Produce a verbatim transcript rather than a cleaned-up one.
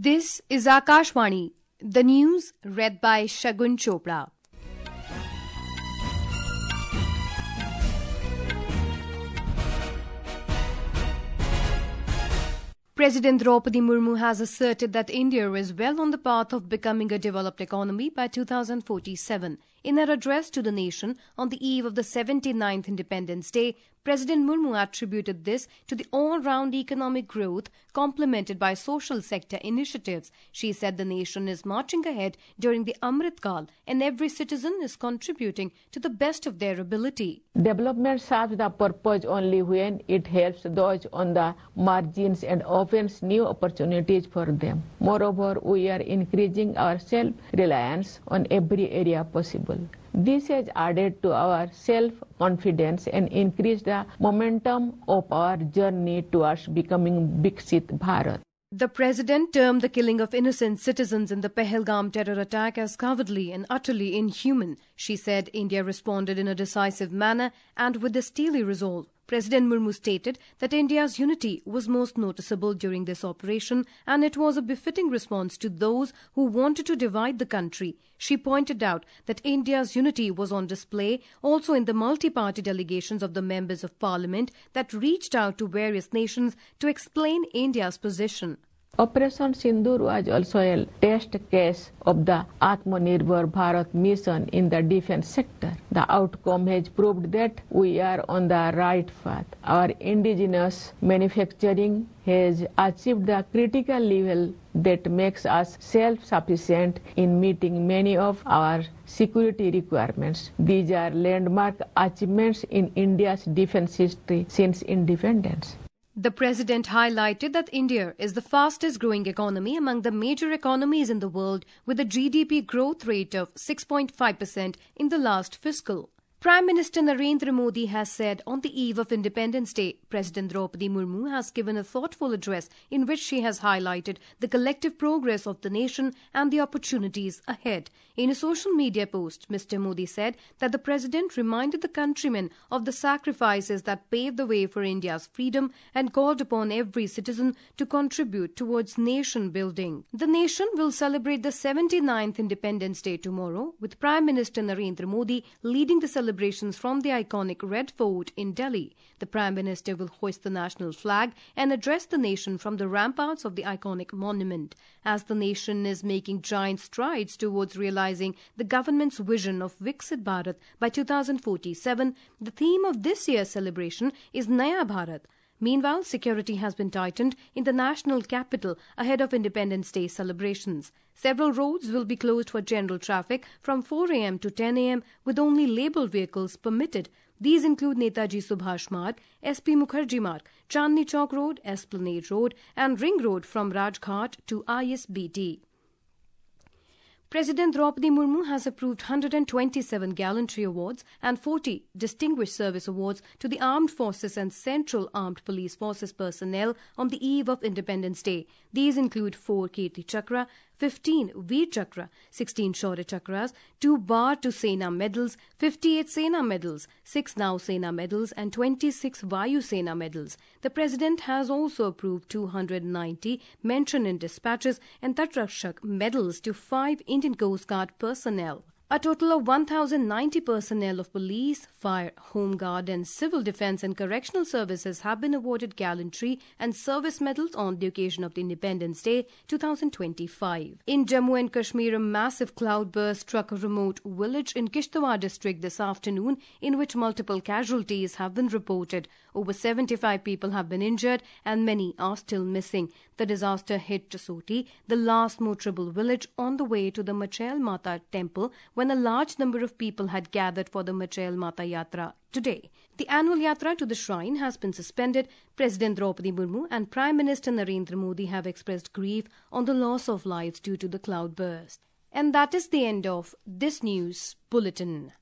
This is Akashvani, the news read by Shagun Chopra. President Draupadi Murmu has asserted that India is well on the path of becoming a developed economy by two thousand forty-seven. In her address to the nation on the eve of the seventy-ninth Independence Day, President Murmu attributed this to the all-round economic growth complemented by social sector initiatives. She said the nation is marching ahead during the Amrit Kal and every citizen is contributing to the best of their ability. Development serves the purpose only when it helps those on the margins and opens new opportunities for them. Moreover, we are increasing our self-reliance on every area possible. This has added to our self-confidence and increased the momentum of our journey towards becoming Viksit Bharat. The president termed the killing of innocent citizens in the Pahalgam terror attack as cowardly and utterly inhuman. She said India responded in a decisive manner and with a steely resolve. President Murmu stated that India's unity was most noticeable during this operation and it was a befitting response to those who wanted to divide the country. She pointed out that India's unity was on display also in the multi-party delegations of the members of parliament that reached out to various nations to explain India's position. Operation Sindoor was also a test case of the Atmanirbhar Bharat mission in the defense sector. The outcome has proved that we are on the right path. Our indigenous manufacturing has achieved the critical level that makes us self-sufficient in meeting many of our security requirements. These are landmark achievements in India's defense history since independence. The president highlighted that India is the fastest growing economy among the major economies in the world with a G D P growth rate of six point five percent in the last fiscal. Prime Minister Narendra Modi has said on the eve of Independence Day, President Draupadi Murmu has given a thoughtful address in which she has highlighted the collective progress of the nation and the opportunities ahead. In a social media post, Mister Modi said that the president reminded the countrymen of the sacrifices that paved the way for India's freedom and called upon every citizen to contribute towards nation building. The nation will celebrate the seventy-ninth Independence Day tomorrow, with Prime Minister Narendra Modi leading the celebration celebrations from the iconic Red Fort in Delhi. The Prime Minister will hoist the national flag and address the nation from the ramparts of the iconic monument. As the nation is making giant strides towards realizing the government's vision of Viksit Bharat by two thousand forty-seven, the theme of this year's celebration is Naya Bharat. Meanwhile, security has been tightened in the national capital ahead of Independence Day celebrations. Several roads will be closed for general traffic from four a m to ten a m with only labelled vehicles permitted. These include Netaji Subhash Marg, S P Mukherjee Marg, Chandni Chowk Road, Esplanade Road and Ring Road from Rajghat to I S B T. President Draupadi Murmu has approved one hundred twenty-seven Gallantry Awards and forty Distinguished Service Awards to the Armed Forces and Central Armed Police Forces personnel on the eve of Independence Day. These include four Kirti Chakra, fifteen Veer Chakra, sixteen Shaurya Chakras, two Bar to Sena medals, fifty-eight Sena medals, six Nau Sena medals and twenty-six Vayu Sena medals. The President has also approved two hundred ninety Mention in Dispatches and Tatrakshak medals to five Indian Coast Guard personnel. A total of one thousand ninety personnel of police, fire, home guard and civil defence and correctional services have been awarded gallantry and service medals on the occasion of the Independence Day two thousand twenty-five. In Jammu and Kashmir, a massive cloudburst struck a remote village in Kishtwar district this afternoon in which multiple casualties have been reported. Over seventy-five people have been injured and many are still missing. The disaster hit Jasoti, the last motorable village on the way to the Machail Mata temple, when a large number of people had gathered for the Machail Mata Yatra today. The annual Yatra to the shrine has been suspended. President Draupadi Murmu and Prime Minister Narendra Modi have expressed grief on the loss of lives due to the cloudburst. And that is the end of this news bulletin.